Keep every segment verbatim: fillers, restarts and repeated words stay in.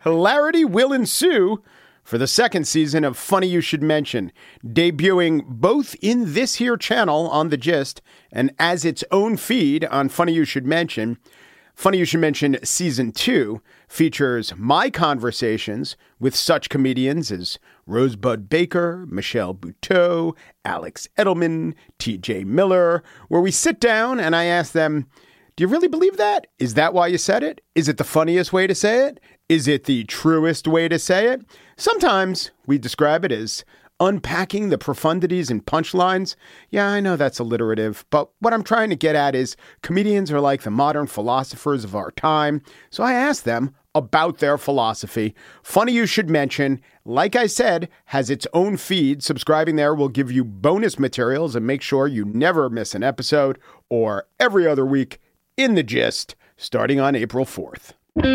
hilarity will ensue for the second season of Funny You Should Mention, debuting both in this here channel on The Gist and as its own feed on Funny You Should Mention. Funny You Should Mention Season two features my conversations with such comedians as Rosebud Baker, Michelle Buteau, Alex Edelman, T J Miller, where we sit down and I ask them, do you really believe that? Is that why you said it? Is it the funniest way to say it? Is it the truest way to say it? Sometimes we describe it as unpacking the profundities and punchlines. Yeah, I know that's alliterative, but what I'm trying to get at is comedians are like the modern philosophers of our time. So I asked them about their philosophy. Funny You Should Mention, like I said, has its own feed. Subscribing there will give you bonus materials and make sure you never miss an episode, or every other week in The Gist, starting on April fourth.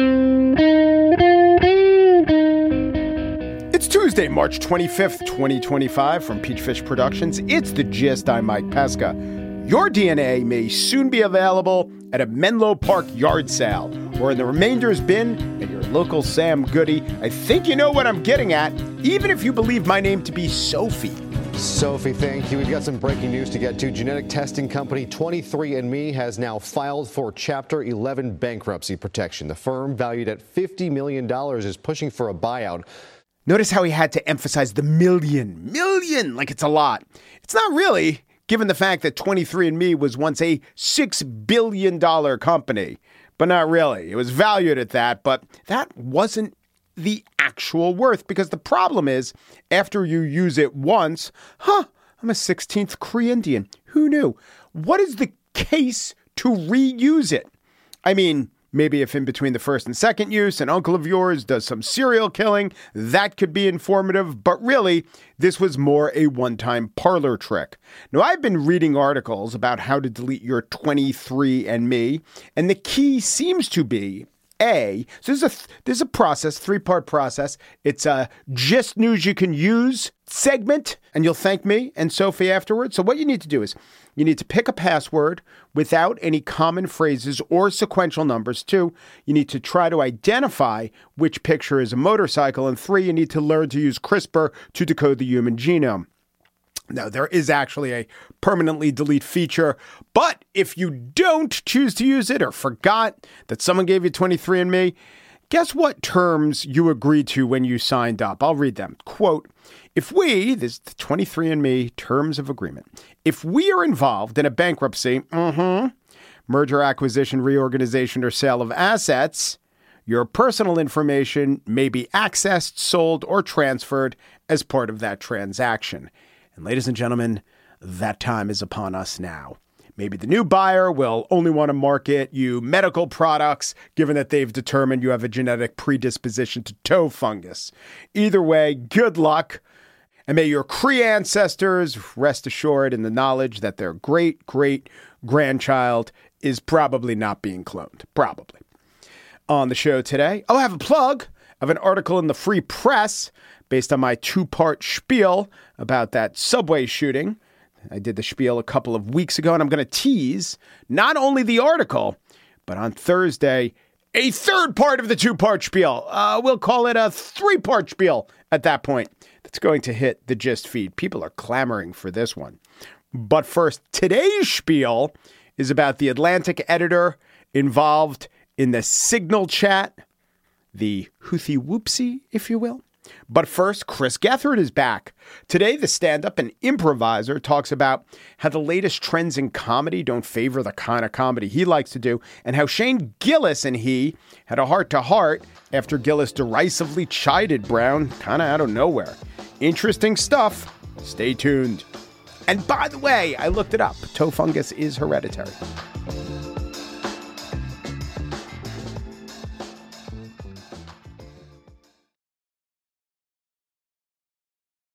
It's Tuesday, March twenty-fifth, twenty twenty-five. From Peachfish Productions, it's The Gist. I'm Mike Pesca. Your D N A may soon be available at a Menlo Park yard sale or in the remainder's bin at your local Sam Goody. I think you know what I'm getting at, even if you believe my name to be Sophie. Sophie, thank you. We've got some breaking news to get to. Genetic testing company twenty-three and me has now filed for Chapter eleven bankruptcy protection. The firm, valued at fifty million dollars, is pushing for a buyout. Notice how he had to emphasize the million, million, like it's a lot. It's not really, given the fact that twenty-three and me was once a six billion dollars company. But not really. It was valued at that, but that wasn't the actual worth, because the problem is, after you use it once, huh, I'm a sixteenth Cree Indian. Who knew? What is the case to reuse it? I mean, maybe if in between the first and second use, an uncle of yours does some serial killing, that could be informative. But really, this was more a one-time parlor trick. Now, I've been reading articles about how to delete your twenty-three and me, and the key seems to be A, so there's a, there's a process, three-part process. It's a Gist News You Can Use segment, and you'll thank me and Sophie afterwards. So what you need to do is you need to pick a password without any common phrases or sequential numbers. Two, you need to try to identify which picture is a motorcycle. And three, you need to learn to use CRISPR to decode the human genome. Now, there is actually a permanently delete feature, but if you don't choose to use it or forgot that someone gave you twenty-three and me, guess what terms you agreed to when you signed up? I'll read them. Quote, if we, this is the twenty-three and me terms of agreement, if we are involved in a bankruptcy, mm-hmm, merger, acquisition, reorganization, or sale of assets, your personal information may be accessed, sold, or transferred as part of that transaction. And ladies and gentlemen, that time is upon us now. Maybe the new buyer will only want to market you medical products, given that they've determined you have a genetic predisposition to toe fungus. Either way, good luck. And may your Cree ancestors rest assured in the knowledge that their great, great grandchild is probably not being cloned. Probably. On the show today, I'll have a plug of an article in the Free Press based on my two-part spiel about that subway shooting. I did the spiel a couple of weeks ago, and I'm going to tease not only the article, but on Thursday, a third part of the two-part spiel. Uh, we'll call it a three-part spiel at that point. That's going to hit the Gist feed. People are clamoring for this one. But first, today's spiel is about the Atlantic editor involved in the Signal chat, the Houthi whoopsie, if you will. But first, Chris Gethard is back. Today, the stand-up and improviser talks about how the latest trends in comedy don't favor the kind of comedy he likes to do, and how Shane Gillis and he had a heart-to-heart after Gillis derisively chided Brown kind of out of nowhere. Interesting stuff. Stay tuned. And by the way, I looked it up. Toe fungus is hereditary.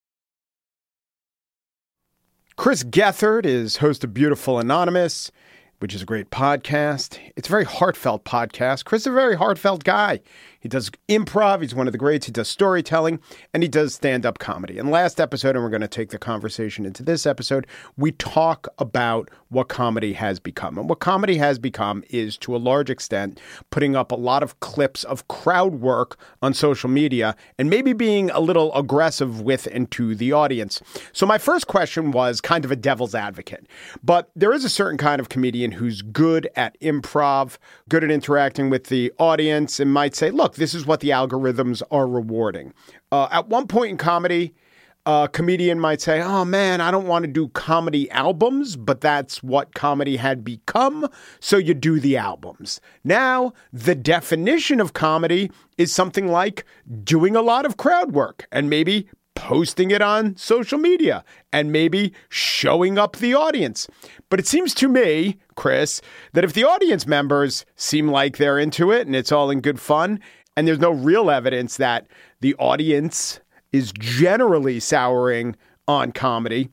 Chris Gethard is host of Beautiful Anonymous. which is a great podcast. It's a very heartfelt podcast. Chris is a very heartfelt guy. He does improv. He's one of the greats. He does storytelling, and he does stand-up comedy. And last episode, and we're going to take the conversation into this episode, we talk about what comedy has become. And what comedy has become is, to a large extent, putting up a lot of clips of crowd work on social media and maybe being a little aggressive with and to the audience. So my first question was kind of a devil's advocate. But there is a certain kind of comedian who's good at improv, good at interacting with the audience, and might say, look, this is what the algorithms are rewarding. Uh, at one point in comedy, a comedian might say, oh man, I don't want to do comedy albums, but that's what comedy had become. So you do the albums. Now, the definition of comedy is something like doing a lot of crowd work and maybe posting it on social media and maybe showing up the audience. But it seems to me, Chris, that if the audience members seem like they're into it and it's all in good fun, and there's no real evidence that the audience is generally souring on comedy,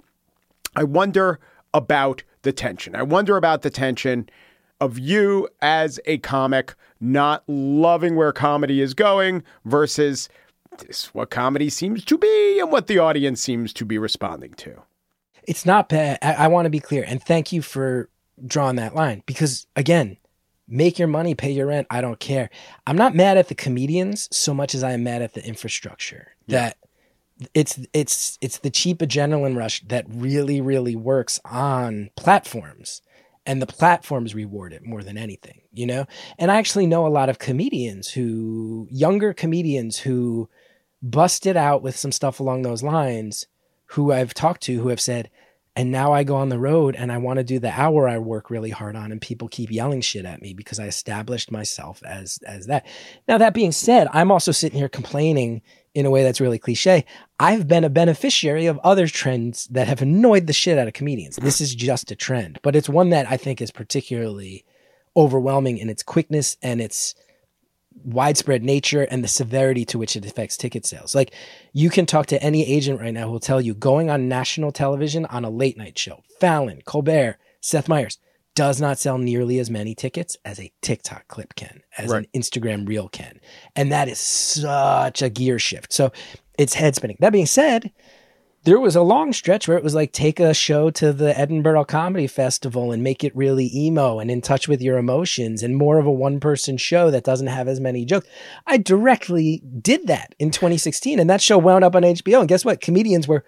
I wonder about the tension. I wonder about the tension of you as a comic not loving where comedy is going versus this what comedy seems to be and what the audience seems to be responding to. It's not bad. I, I want to be clear. And thank you for drawing that line because, again, make your money, pay your rent. I don't care. I'm not mad at the comedians so much as I am mad at the infrastructure. Yeah. That it's it's it's the cheap adrenaline rush that really, really works on platforms. And the platforms reward it more than anything, you know? And I actually know a lot of comedians who, younger comedians who busted out with some stuff along those lines, who I've talked to who have said, and now I go on the road and I want to do the hour I work really hard on and people keep yelling shit at me because I established myself as as that. Now, that being said, I'm also sitting here complaining in a way that's really cliche. I've been a beneficiary of other trends that have annoyed the shit out of comedians. This is just a trend, but it's one that I think is particularly overwhelming in its quickness and its widespread nature and the severity to which it affects ticket sales. Like, you can talk to any agent right now who will tell you going on national television on a late night show, Fallon, Colbert, Seth Meyers, does not sell nearly as many tickets as a TikTok clip can, as right. an Instagram reel can. And that is such a gear shift. So it's head spinning. That being said, there was a long stretch where it was like, take a show to the Edinburgh Comedy Festival and make it really emo and in touch with your emotions and more of a one-person show that doesn't have as many jokes. I directly did that in twenty sixteen, and that show wound up on H B O. And guess what? Comedians were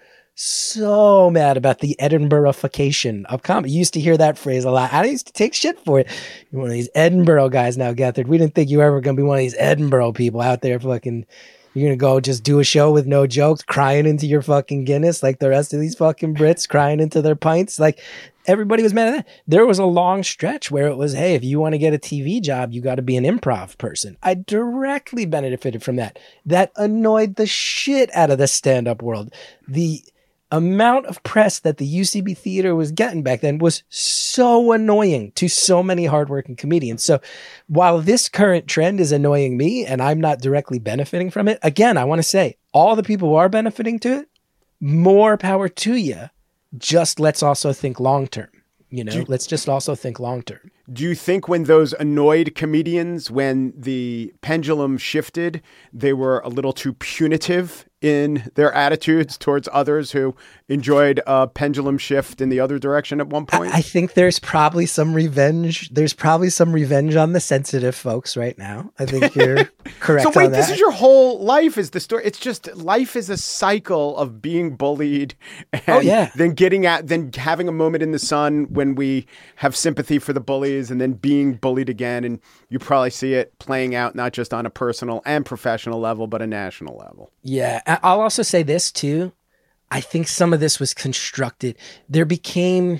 so mad about the Edinburghification of comedy. You used to hear that phrase a lot. I used to take shit for it. You're one of these Edinburgh guys now, Gethard. We didn't think you were ever going to be one of these Edinburgh people out there fucking... You're going to go just do a show with no jokes, crying into your fucking Guinness like the rest of these fucking Brits crying into their pints. Like, everybody was mad at that. There was a long stretch where it was, hey, if you want to get a T V job, you got to be an improv person. I directly benefited from that. That annoyed the shit out of the stand-up world. The amount of press that the U C B theater was getting back then was so annoying to so many hardworking comedians. So while this current trend is annoying me and I'm not directly benefiting from it, again, I want to say all the people who are benefiting to it, more power to you. Just let's also think long-term, you know, you, let's just also think long-term. Do you think when those annoyed comedians, when the pendulum shifted, they were a little too punitive in their attitudes towards others who enjoyed a pendulum shift in the other direction at one point? I, I think there's probably some revenge. There's probably some revenge on the sensitive folks right now. I think you're correct. So wait, on that. This is your whole life is the story. It's just life is a cycle of being bullied and oh, yeah. then getting at, then having a moment in the sun when we have sympathy for the bullies and then being bullied again. And you probably see it playing out not just on a personal and professional level, but a national level. Yeah. I'll also say this too. I think some of this was constructed. There became,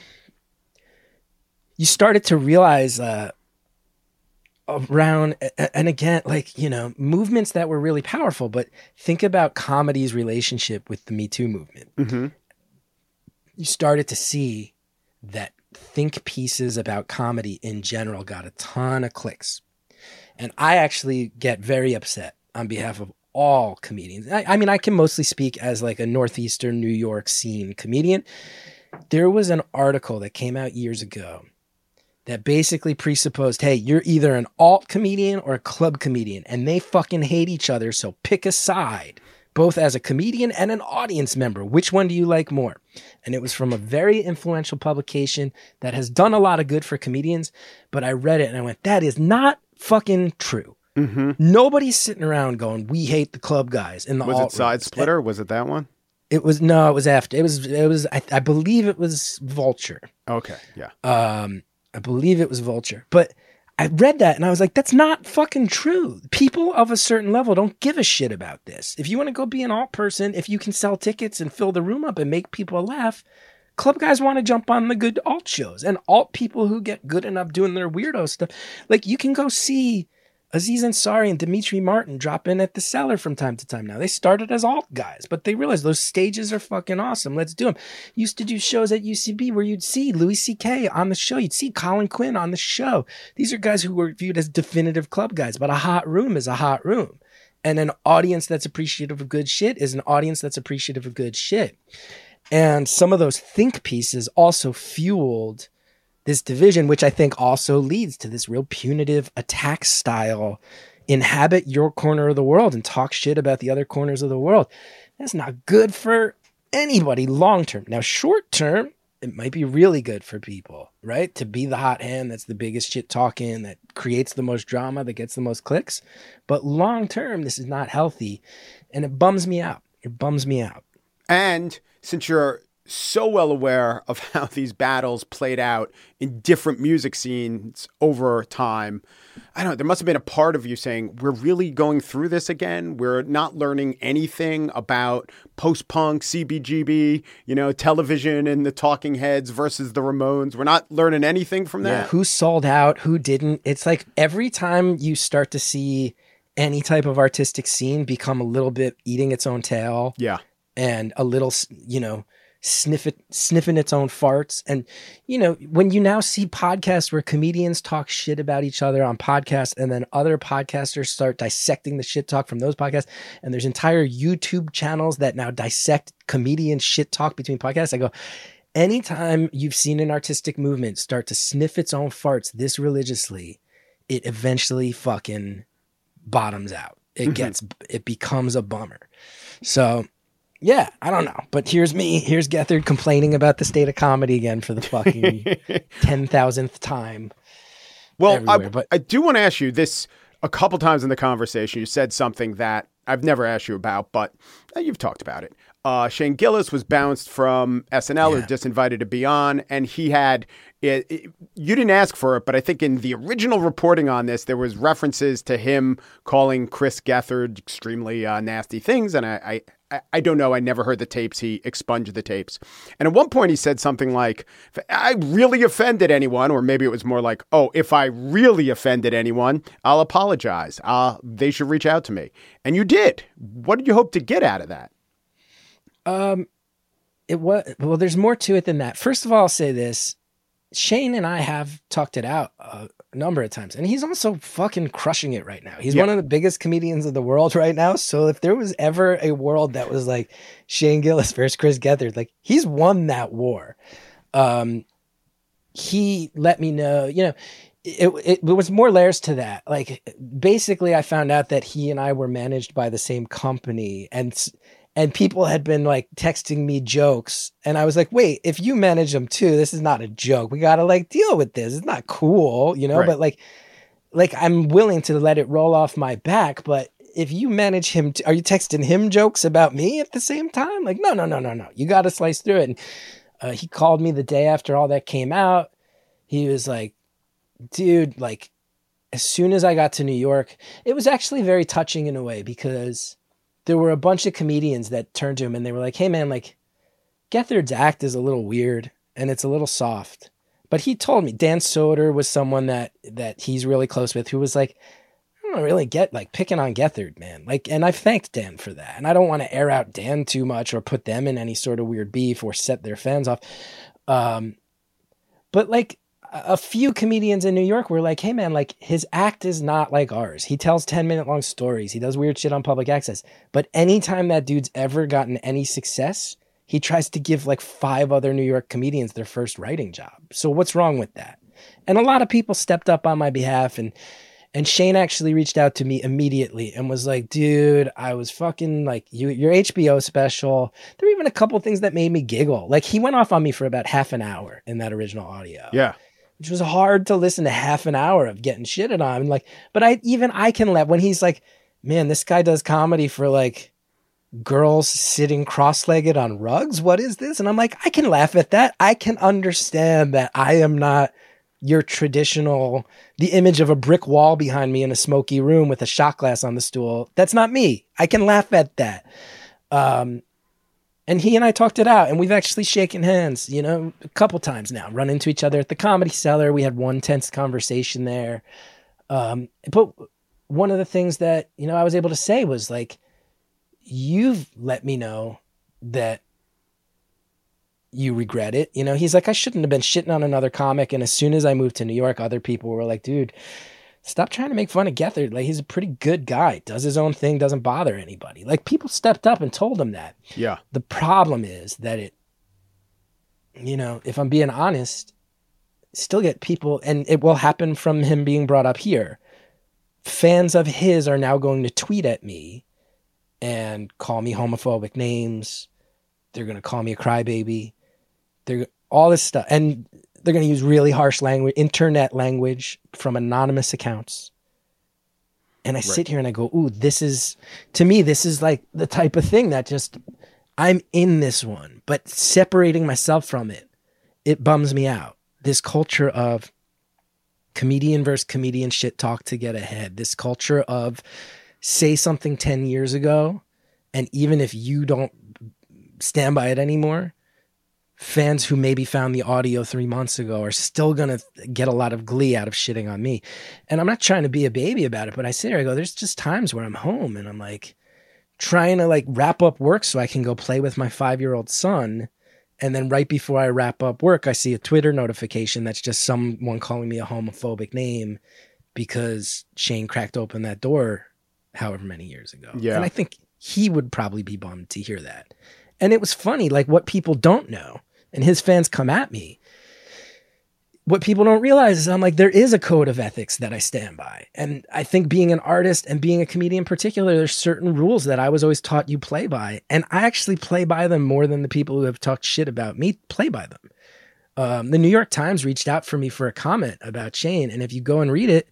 you started to realize uh, around, and again, like, you know, movements that were really powerful, but think about comedy's relationship with the Me Too movement. Mm-hmm. You started to see that think pieces about comedy in general got a ton of clicks. And I actually get very upset on behalf of all comedians. I, I mean, I can mostly speak as like a Northeastern New York scene comedian. There was an article that came out years ago that basically presupposed, hey, you're either an alt comedian or a club comedian, and they fucking hate each other, so pick a side, both as a comedian and an audience member. Which one do you like more? And it was from a very influential publication that has done a lot of good for comedians, but I read it and I went, that is not fucking true. Mm-hmm. Nobody's sitting around going, we hate the club guys in the Was alt it Side rooms. Splitter? Was it that one? It was, no, it was after. It was, it was, I, I believe it was Vulture. Okay, yeah. Um, I believe it was Vulture. But I read that and I was like, that's not fucking true. People of a certain level don't give a shit about this. If you want to go be an alt person, if you can sell tickets and fill the room up and make people laugh, club guys want to jump on the good alt shows. And alt people who get good enough doing their weirdo stuff, like you can go see Aziz Ansari and Dimitri Martin drop in at the Cellar from time to time now. They started as alt guys, but they realized those stages are fucking awesome. Let's do them. Used to do shows at U C B where you'd see Louis C K on the show. You'd see Colin Quinn on the show. These are guys who were viewed as definitive club guys, but a hot room is a hot room. And an audience that's appreciative of good shit is an audience that's appreciative of good shit. And some of those think pieces also fueled this division, which I think also leads to this real punitive attack style. Inhabit your corner of the world and talk shit about the other corners of the world. That's not good for anybody long term. Now, short term, it might be really good for people, right? To be the hot hand that's the biggest shit talking, that creates the most drama, that gets the most clicks. But long term, this is not healthy. And it bums me out. It bums me out. And since you're so well aware of how these battles played out in different music scenes over time, I don't know, there must have been a part of you saying, we're really going through this again. We're not learning anything about post-punk, C B G B, you know, television and the Talking Heads versus the Ramones. We're not learning anything from that. Yeah, who sold out, who didn't. It's like every time you start to see any type of artistic scene become a little bit eating its own tail. Yeah. And a little, you know, sniff it, sniffing its own farts. And, you know, when you now see podcasts where comedians talk shit about each other on podcasts, and then other podcasters start dissecting the shit talk from those podcasts, and there's entire YouTube channels that now dissect comedian shit talk between podcasts, I go, anytime you've seen an artistic movement start to sniff its own farts this religiously, it eventually fucking bottoms out. It mm-hmm. gets, it becomes a bummer. So, yeah, I don't know. But here's me. Here's Gethard complaining about the state of comedy again for the fucking ten thousandth time. Well, I, but I do want to ask you this a couple times in the conversation. You said something that I've never asked you about, but you've talked about it. Uh, Shane Gillis was bounced from S N L yeah. or disinvited to be on, and he had it, it, you didn't ask for it, but I think in the original reporting on this, there was references to him calling Chris Gethard extremely uh, nasty things, and I, I, I don't know. I never heard the tapes. He expunged the tapes, and at one point he said something like, "If I really offended anyone," or maybe it was more like, "Oh, if I really offended anyone, I'll apologize. Uh, they should reach out to me," and you did. What did you hope to get out of that? Um, it was, well, there's more to it than that. First of all, I'll say this. Shane and I have talked it out a number of times, and he's also fucking crushing it right now. He's yeah. one of the biggest comedians of the world right now. So if there was ever a world that was like Shane Gillis versus Chris Gethard, like he's won that war. Um, he let me know, you know, it, it, it was more layers to that. Like basically I found out that he and I were managed by the same company, and And people had been like texting me jokes. And I was like, wait, if you manage them too, this is not a joke. We got to like deal with this. It's not cool, you know, right. but like, like I'm willing to let it roll off my back. But if you manage him, t- are you texting him jokes about me at the same time? Like, no, no, no, no, no. You got to slice through it. And uh, he called me the day after all that came out. He was like, dude, like as soon as I got to New York, it was actually very touching in a way, because there were a bunch of comedians that turned to him and they were like, hey man, like Gethard's act is a little weird and it's a little soft. But he told me, Dan Soder was someone that, that he's really close with, who was like, I don't really get like picking on Gethard, man. Like, and I've thanked Dan for that. And I don't want to air out Dan too much or put them in any sort of weird beef or set their fans off. Um, but like, a few comedians in New York were like, hey man, like his act is not like ours. He tells ten minute long stories. He does weird shit on public access. But anytime that dude's ever gotten any success, he tries to give like five other New York comedians their first writing job. So what's wrong with that? And a lot of people stepped up on my behalf, and and Shane actually reached out to me immediately and was like, dude, I was fucking like, you, your H B O special. There were even a couple things that made me giggle. Like, he went off on me for about half an hour in that original audio. Yeah. Which was hard to listen to half an hour of getting shitted on. And like, but I, even I can laugh when he's like, man, this guy does comedy for like girls sitting cross-legged on rugs. What is this? And I'm like, I can laugh at that. I can understand that I am not your traditional, the image of a brick wall behind me in a smoky room with a shot glass on the stool. That's not me. I can laugh at that. Um, and he and I talked it out, and we've actually shaken hands, you know, a couple times now, run into each other at the Comedy Cellar. We had one tense conversation there. Um, but one of the things that, you know, I was able to say was like, you've let me know that you regret it. You know, he's like, I shouldn't have been shitting on another comic. And as soon as I moved to New York, other people were like, dude, stop trying to make fun of Gethard. Like, he's a pretty good guy, does his own thing, doesn't bother anybody. Like, people stepped up and told him that. Yeah. The problem is that it, you know, if I'm being honest, still get people, and it will happen from him being brought up here. Fans of his are now going to tweet at me and call me homophobic names. They're going to call me a crybaby. They're all this stuff. And they're going to use really harsh language, internet language from anonymous accounts. And I right. sit here and I go, ooh, this is, to me, this is like the type of thing that just, I'm in this one, but separating myself from it, it bums me out. This culture of comedian versus comedian shit talk to get ahead. This culture of say something ten years ago, and even if you don't stand by it anymore, fans who maybe found the audio three months ago are still going to get a lot of glee out of shitting on me. And I'm not trying to be a baby about it, but I sit here, I go, there's just times where I'm home and I'm like trying to like wrap up work so I can go play with my five-year-old son. And then right before I wrap up work, I see a Twitter notification that's just someone calling me a homophobic name because Shane cracked open that door however many years ago. Yeah. And I think he would probably be bummed to hear that. And it was funny, like what people don't know, and his fans come at me. What people don't realize is I'm like, there is a code of ethics that I stand by. And I think being an artist and being a comedian in particular, there's certain rules that I was always taught you play by. And I actually play by them more than the people who have talked shit about me play by them. Um, the New York Times reached out for me for a comment about Shane. And if you go and read it,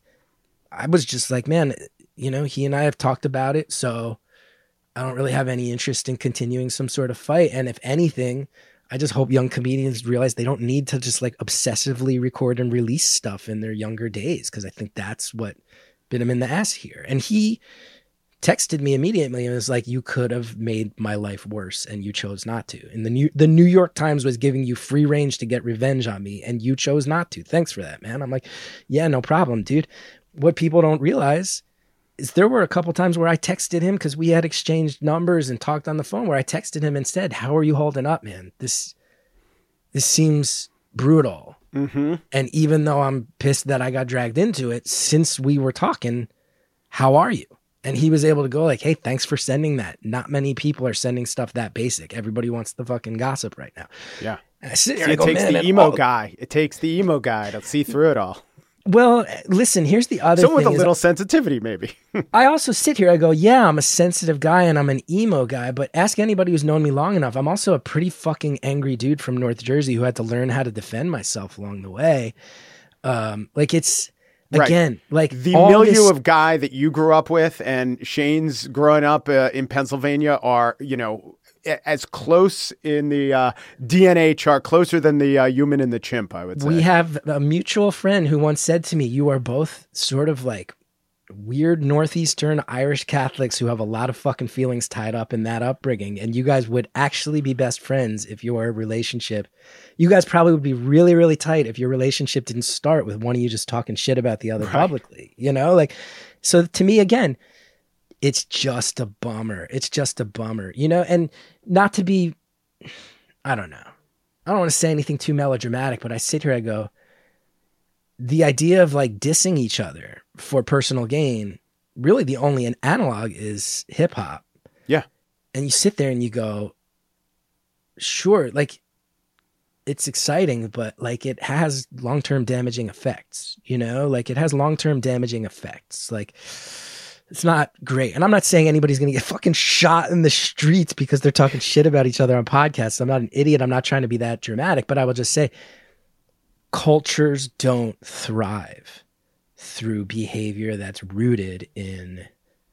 I was just like, man, you know, he and I have talked about it. So I don't really have any interest in continuing some sort of fight. And if anything, I just hope young comedians realize they don't need to just like obsessively record and release stuff in their younger days. Cause I think that's what bit him in the ass here. And he texted me immediately and was like, you could have made my life worse and you chose not to. And the New, the New York Times was giving you free range to get revenge on me and you chose not to. Thanks for that, man. I'm like, yeah, no problem, dude. What people don't realize is there were a couple times where I texted him because we had exchanged numbers and talked on the phone where I texted him and said, how are you holding up, man? This, this seems brutal. Mm-hmm. And even though I'm pissed that I got dragged into it, since we were talking, how are you? And he was able to go like, hey, thanks for sending that. Not many people are sending stuff that basic. Everybody wants the fucking gossip right now. Yeah. And I sit here See, and it I go, takes man, the and emo all- guy. It takes the emo guy to see through it all. Well, listen, here's the other Someone thing. with a is little sensitivity, maybe. I also sit here, I go, yeah, I'm a sensitive guy and I'm an emo guy, but ask anybody who's known me long enough. I'm also a pretty fucking angry dude from North Jersey who had to learn how to defend myself along the way. Um, like it's, again, right. like the all milieu this- of guy that you grew up with and Shane's growing up uh, in Pennsylvania are, you know, as close in the uh, D N A chart, closer than the uh, human and the chimp, I would say. We have a mutual friend who once said to me, you are both sort of like weird Northeastern Irish Catholics who have a lot of fucking feelings tied up in that upbringing. And you guys would actually be best friends if your relationship, you guys probably would be really, really tight if your relationship didn't start with one of you just talking shit about the other right. publicly, you know, like, so to me, again, it's just a bummer. It's just a bummer, you know, and not to be, I don't know. I don't want to say anything too melodramatic, but I sit here, I go, the idea of like dissing each other for personal gain, really the only an analog is hip hop. Yeah. And you sit there and you go, sure, like it's exciting, but like it has long-term damaging effects, you know, like it has long-term damaging effects. Like it's not great. And I'm not saying anybody's going to get fucking shot in the streets because they're talking shit about each other on podcasts. I'm not an idiot. I'm not trying to be that dramatic, but I will just say cultures don't thrive through behavior that's rooted in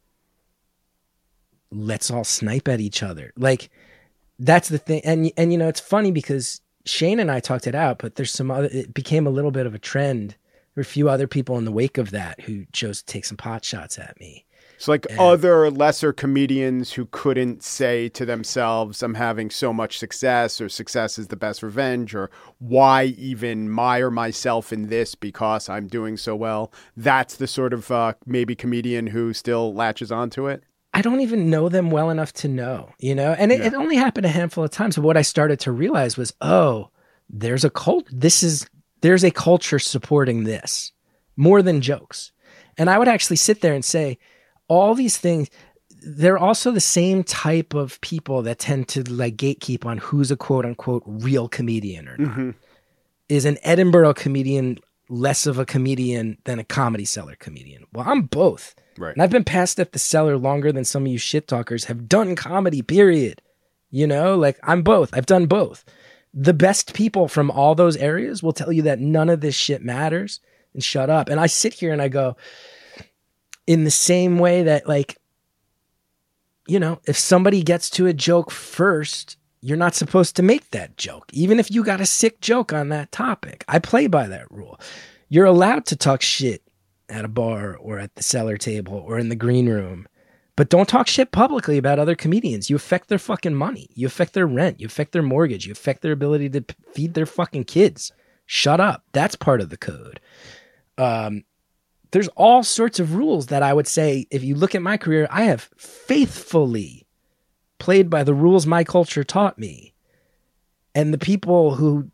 let's all snipe at each other. Like that's the thing. And, and, you know, it's funny because Shane and I talked it out, but there's some other, it became a little bit of a trend. There were a few other people in the wake of that who chose to take some pot shots at me. So like and, other lesser comedians who couldn't say to themselves, I'm having so much success, or success is the best revenge, or why even mire myself in this because I'm doing so well. That's the sort of uh, maybe comedian who still latches onto it. I don't even know them well enough to know, you know, and it, yeah. it only happened a handful of times. But what I started to realize was, oh, there's a cult. This is, there's a culture supporting this more than jokes. And I would actually sit there and say all these things, they're also the same type of people that tend to like gatekeep on who's a quote unquote real comedian or not. Mm-hmm. Is an Edinburgh comedian less of a comedian than a Comedy Cellar comedian? Well, I'm both. Right. And I've been passed at the Cellar longer than some of you shit talkers have done comedy, period. You know, like I'm both. I've done both. The best people from all those areas will tell you that none of this shit matters and shut up. And I sit here and I go, in the same way that like, you know, if somebody gets to a joke first, you're not supposed to make that joke, even if you got a sick joke on that topic. I play by that rule. You're allowed to talk shit at a bar or at the Cellar table or in the green room, but don't talk shit publicly about other comedians. You affect their fucking money. You affect their rent. You affect their mortgage. You affect their ability to p- feed their fucking kids. Shut up. That's part of the code. Um, there's all sorts of rules that I would say, if you look at my career, I have faithfully played by the rules my culture taught me. And the people who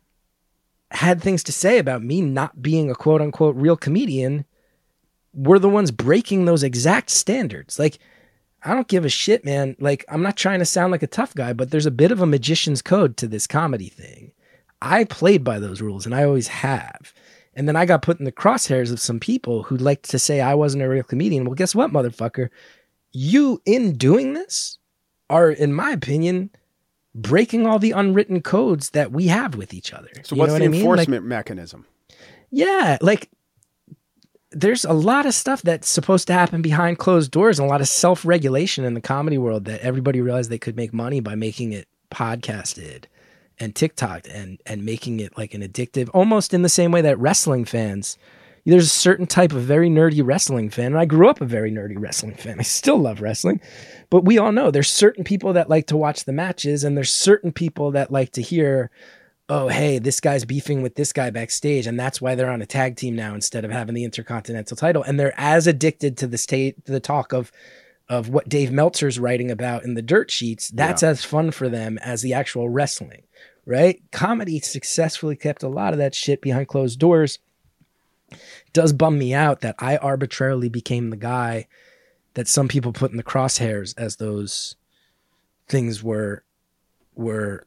had things to say about me not being a quote unquote real comedian were the ones breaking those exact standards. Like, I don't give a shit, man. Like, I'm not trying to sound like a tough guy, but there's a bit of a magician's code to this comedy thing. I played by those rules and I always have. And then I got put in the crosshairs of some people who liked to say I wasn't a real comedian. Well, guess what, motherfucker? You, in doing this, are, in my opinion, breaking all the unwritten codes that we have with each other. So you what's know the what I mean? enforcement like, mechanism? Yeah, like there's a lot of stuff that's supposed to happen behind closed doors and a lot of self-regulation in the comedy world that everybody realized they could make money by making it podcasted and TikToked and, and making it like an addictive, almost in the same way that wrestling fans, there's a certain type of very nerdy wrestling fan. And I grew up a very nerdy wrestling fan. I still love wrestling, but we all know there's certain people that like to watch the matches and there's certain people that like to hear, oh, hey, this guy's beefing with this guy backstage. And that's why they're on a tag team now instead of having the Intercontinental title. And they're as addicted to the state, to the talk of, of what Dave Meltzer's writing about in the dirt sheets. That's yeah. as fun for them as the actual wrestling, right? Comedy successfully kept a lot of that shit behind closed doors. It does bum me out that I arbitrarily became the guy that some people put in the crosshairs as those things were, were,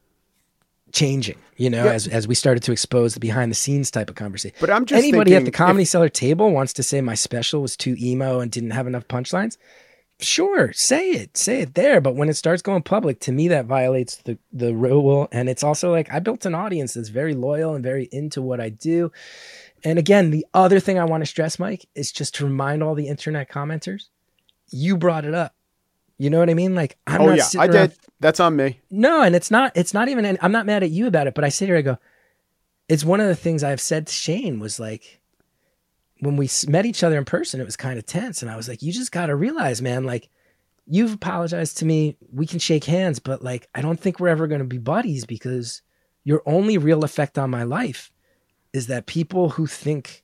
changing, you know, yeah. as as we started to expose the behind the scenes type of conversation. But I'm just anybody at the Comedy if... Cellar table wants to say my special was too emo and didn't have enough punchlines. Sure, say it, say it there. But when it starts going public, to me, that violates the the rule. And it's also like I built an audience that's very loyal and very into what I do. And again, the other thing I want to stress, Mike, is just to remind all the internet commenters, you brought it up. You know what I mean? Like, I'm oh, not yeah, sitting I around... did. That's on me. No, and it's not, it's not even, I'm not mad at you about it, but I sit here, I go, it's one of the things I've said to Shane was like, when we met each other in person, it was kind of tense. And I was like, you just got to realize, man, like, you've apologized to me. We can shake hands, but like, I don't think we're ever going to be buddies because your only real effect on my life is that people who think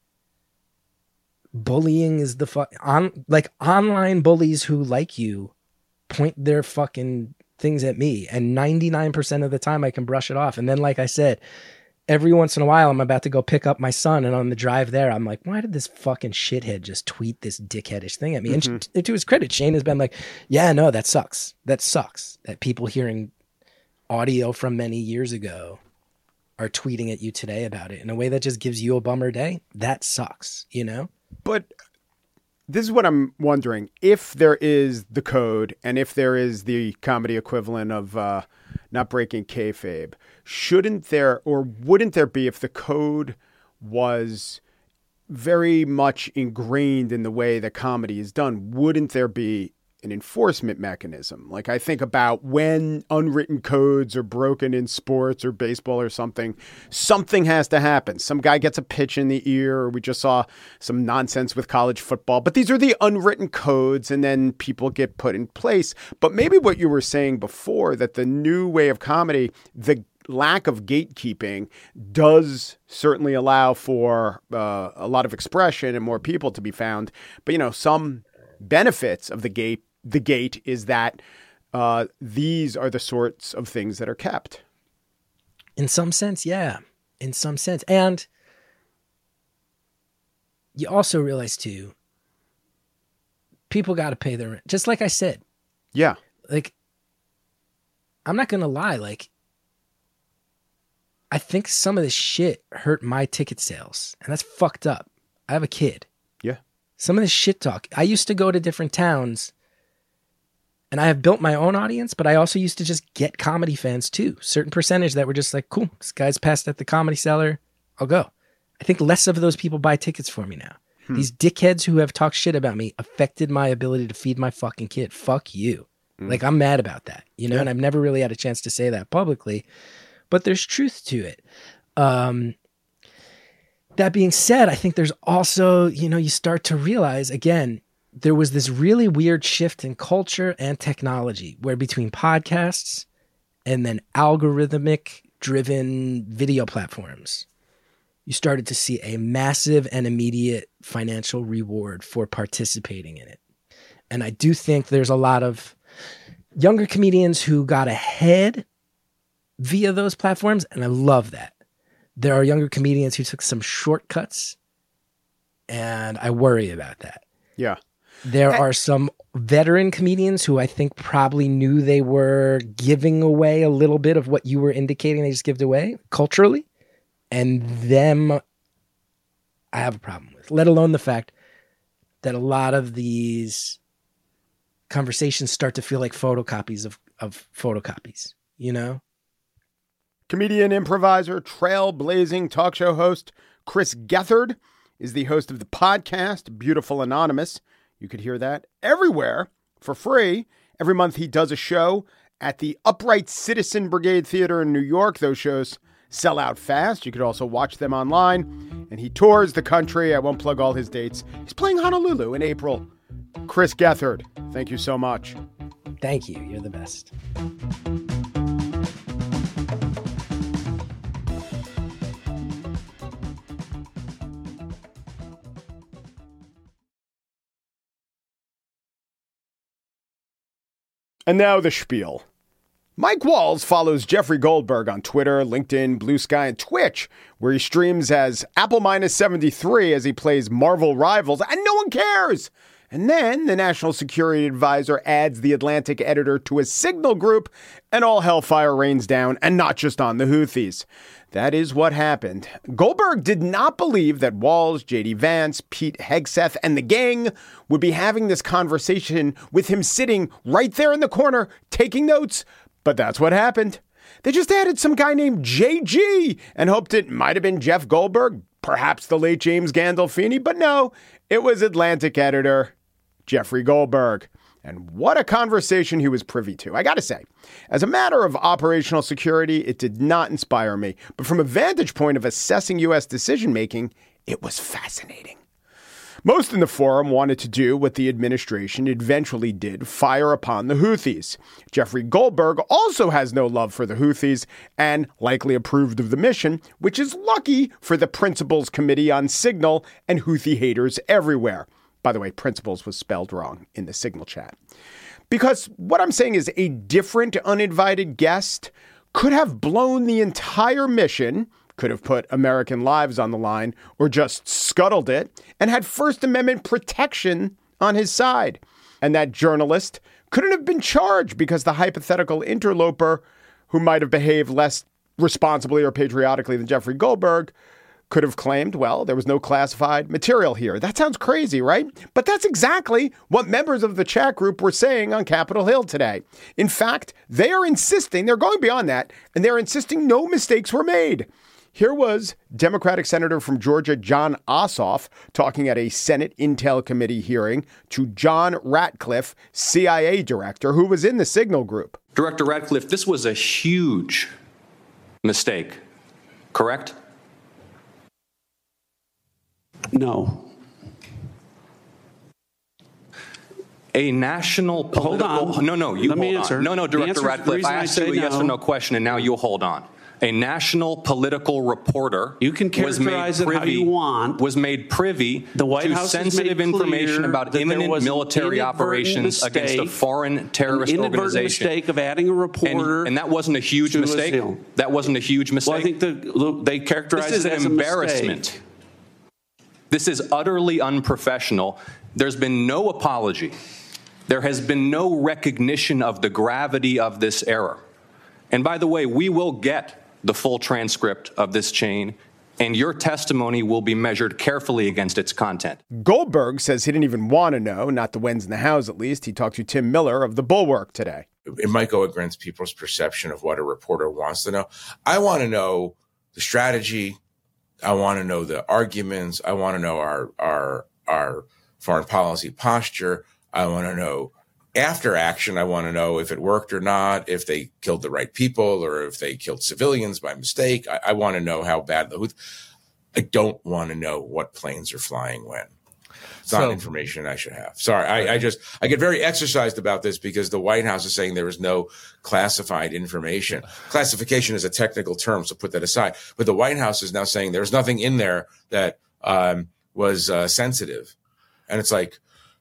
bullying is the fuck on, like online bullies who like you point their fucking things at me. And ninety-nine percent of the time I can brush it off. And then, like I said, every once in a while I'm about to go pick up my son. And on the drive there, I'm like, why did this fucking shithead just tweet this dickheadish thing at me? Mm-hmm. And to his credit, Shane has been like, yeah, no, that sucks. That sucks. That people hearing audio from many years ago are tweeting at you today about it in a way that just gives you a bummer day, that sucks, you know? But this is what I'm wondering. If there is the code and if there is the comedy equivalent of uh, not breaking kayfabe, shouldn't there or wouldn't there be, if the code was very much ingrained in the way that comedy is done, wouldn't there be an enforcement mechanism? Like, I think about when unwritten codes are broken in sports or baseball or something, something has to happen. Some guy gets a pitch in the ear, or we just saw some nonsense with college football. But these are the unwritten codes, and then people get put in place. But maybe what you were saying before, that the new way of comedy, the lack of gatekeeping does certainly allow for uh, a lot of expression and more people to be found. But, you know, some benefits of the gate, the gate is that uh, these are the sorts of things that are kept. In some sense, yeah. In some sense. And you also realize, too, people got to pay their rent. Just like I said. Yeah. Like, I'm not going to lie. Like, I think some of this shit hurt my ticket sales. And that's fucked up. I have a kid. Yeah. Some of this shit talk. I used to go to different towns, and I have built my own audience, but I also used to just get comedy fans too. Certain percentage that were just like, cool, this guy's passed at the Comedy Cellar, I'll go. I think less of those people buy tickets for me now. Hmm. These dickheads who have talked shit about me affected my ability to feed my fucking kid. Fuck you. Hmm. Like, I'm mad about that, you know, yeah. And I've never really had a chance to say that publicly, but there's truth to it. Um, that being said, I think there's also, you know, you start to realize, again, there was this really weird shift in culture and technology where between podcasts and then algorithmic driven video platforms, you started to see a massive and immediate financial reward for participating in it. And I do think there's a lot of younger comedians who got ahead via those platforms, and I love that. There are younger comedians who took some shortcuts, and I worry about that. Yeah. There are some veteran comedians who I think probably knew they were giving away a little bit of what you were indicating they just give away culturally. And them, I have a problem with, let alone the fact that a lot of these conversations start to feel like photocopies of, of photocopies, you know? Comedian, improviser, trailblazing talk show host Chris Gethard is the host of the podcast Beautiful Anonymous. You could hear that everywhere for free. Every month he does a show at the Upright Citizen Brigade Theater in New York. Those shows sell out fast. You could also watch them online. And he tours the country. I won't plug all his dates. He's playing Honolulu in April. Chris Gethard, thank you so much. Thank you. You're the best. And now the spiel. Mike Walls follows Jeffrey Goldberg on Twitter, LinkedIn, Blue Sky, and Twitch, where he streams as Apple Minus seventy-three as he plays Marvel Rivals, and no one cares. And then the National Security Advisor adds the Atlantic editor to his Signal group, and all hellfire rains down, and not just on the Houthis. That is what happened. Goldberg did not believe that Walls, J D Vance, Pete Hegseth, and the gang would be having this conversation with him sitting right there in the corner taking notes. But that's what happened. They just added some guy named J G and hoped it might have been Jeff Goldberg, perhaps the late James Gandolfini. But no, it was Atlantic editor Jeffrey Goldberg. And what a conversation he was privy to. I got to say, as a matter of operational security, it did not inspire me. But from a vantage point of assessing U S decision-making, it was fascinating. Most in the forum wanted to do what the administration eventually did, fire upon the Houthis. Jeffrey Goldberg also has no love for the Houthis and likely approved of the mission, which is lucky for the Principals Committee on Signal and Houthi haters everywhere. By the way, Principals was spelled wrong in the Signal chat. Because what I'm saying is a different uninvited guest could have blown the entire mission, could have put American lives on the line, or just scuttled it, and had First Amendment protection on his side. And that journalist couldn't have been charged because the hypothetical interloper who might have behaved less responsibly or patriotically than Jeffrey Goldberg could have claimed, well, there was no classified material here. That sounds crazy, right? But that's exactly what members of the chat group were saying on Capitol Hill today. In fact, they are insisting, they're going beyond that, and they're insisting no mistakes were made. Here was Democratic Senator from Georgia, Jon Ossoff, talking at a Senate Intel Committee hearing to John Ratcliffe, C I A director, who was in the Signal group. Director Ratcliffe, this was a huge mistake, correct? No. A national political... Hold on. No, no, you Let hold me answer. on. No, no, Director The Ratcliffe, reason I I asked say you a yes no- or no question, and now you hold on. A national political reporter You can was made characterize it how privy, you want. was made privy The White to House has sensitive made information clear about that there imminent was an military inadvertent operations against a mistake, foreign terrorist an inadvertent organization. mistake of adding a reporter. And, and that wasn't a huge to a mistake? deal. That wasn't a huge mistake? Well, I think the, they characterize This is it an as embarrassment. a mistake. This is utterly unprofessional. There's been no apology. There has been no recognition of the gravity of this error. And by the way, we will get the full transcript of this chain, and your testimony will be measured carefully against its content. Goldberg says he didn't even want to know, not the wins in the House at least. He talked to Tim Miller of The Bulwark today. It might go against people's perception of what a reporter wants to know. I want to know the strategy. I want to know the arguments. I want to know our our our foreign policy posture. I want to know after action. I want to know if it worked or not, if they killed the right people or if they killed civilians by mistake. I, I want to know how bad the Houthis. I don't want to know what planes are flying when. It's not So, information I should have. Sorry, I, I just I get very exercised about this because the White House is saying there is no classified information. Classification is a technical term, so put that aside. But the White House is now saying there's nothing in there that um, was uh, sensitive, and it's like,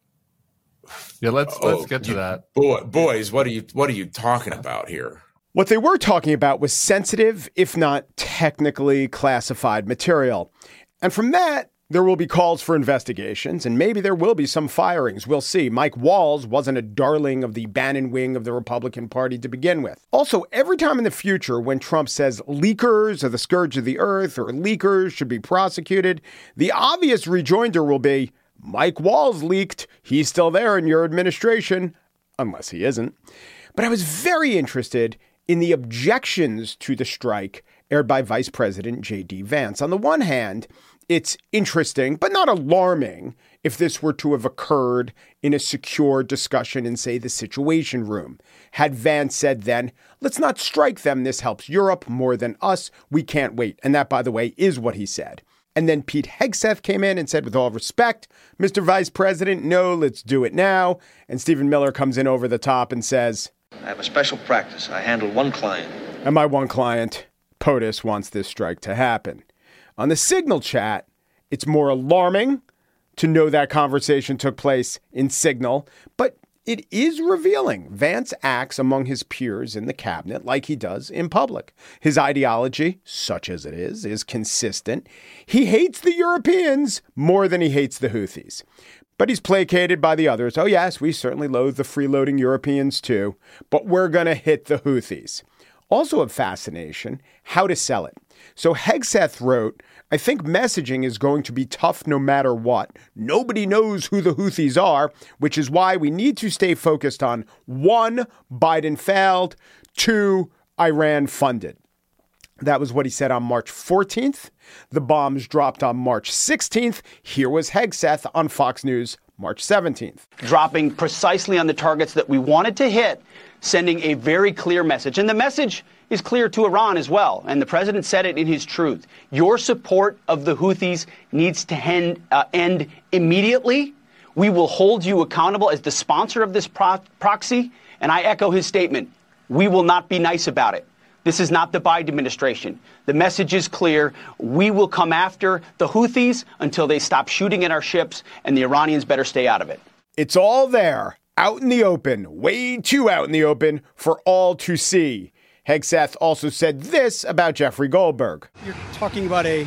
yeah, let's oh, let's get to you- that. boy, boys, what are you what are you talking about here? What they were talking about was sensitive, if not technically classified material. And from that, there will be calls for investigations, and maybe there will be some firings. We'll see. Mike Walls wasn't a darling of the Bannon wing of the Republican Party to begin with. Also, every time in the future when Trump says leakers are the scourge of the earth or leakers should be prosecuted, the obvious rejoinder will be, Mike Walls leaked. He's still there in your administration, unless he isn't. But I was very interested in the objections to the strike aired by Vice President J D Vance. On the one hand, it's interesting, but not alarming if this were to have occurred in a secure discussion in, say, the Situation Room. Had Vance said then, let's not strike them. This helps Europe more than us. We can't wait. And that, by the way, is what he said. And then Pete Hegseth came in and said, with all respect, Mister Vice President, no, let's do it now. And Stephen Miller comes in over the top and says, I have a special practice. I handle one client. And my one client, POTUS, wants this strike to happen. On the Signal chat, it's more alarming to know that conversation took place in Signal, but it is revealing Vance acts among his peers in the cabinet like he does in public. His ideology, such as it is, is consistent. He hates the Europeans more than he hates the Houthis. But he's placated by the others. Oh, yes, we certainly loathe the freeloading Europeans too, but we're going to hit the Houthis. Also of fascination, how to sell it. So Hegseth wrote, I think messaging is going to be tough no matter what. Nobody knows who the Houthis are, which is why we need to stay focused on one, Biden failed, two, Iran funded. That was what he said on March fourteenth. The bombs dropped on March sixteenth. Here was Hegseth on Fox News March seventeenth. Dropping precisely on the targets that we wanted to hit, sending a very clear message. And the message is clear to Iran as well. And the president said it in his truth. Your support of the Houthis needs to end, uh, end immediately. We will hold you accountable as the sponsor of this pro- proxy. And I echo his statement. We will not be nice about it. This is not the Biden administration. The message is clear. We will come after the Houthis until they stop shooting at our ships, and the Iranians better stay out of it. It's all there, out in the open, way too out in the open for all to see. Hegseth also said this about Jeffrey Goldberg. You're talking about a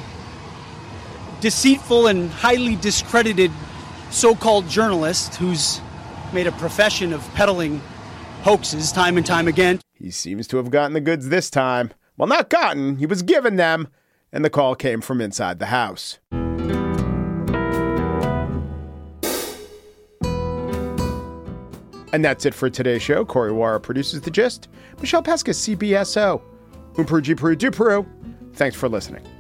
deceitful and highly discredited so-called journalist who's made a profession of peddling hoaxes time and time again. He seems to have gotten the goods this time. Well, not gotten, he was given them, and the call came from inside the house. And that's it for today's show. Corey Wara produces The Gist. Michelle Pesca, C B S O. Umperu, Peru, do Peru. Thanks for listening.